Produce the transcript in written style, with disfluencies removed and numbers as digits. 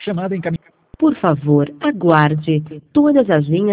Chamada encaminhada. Por favor, aguarde. Todas as linhas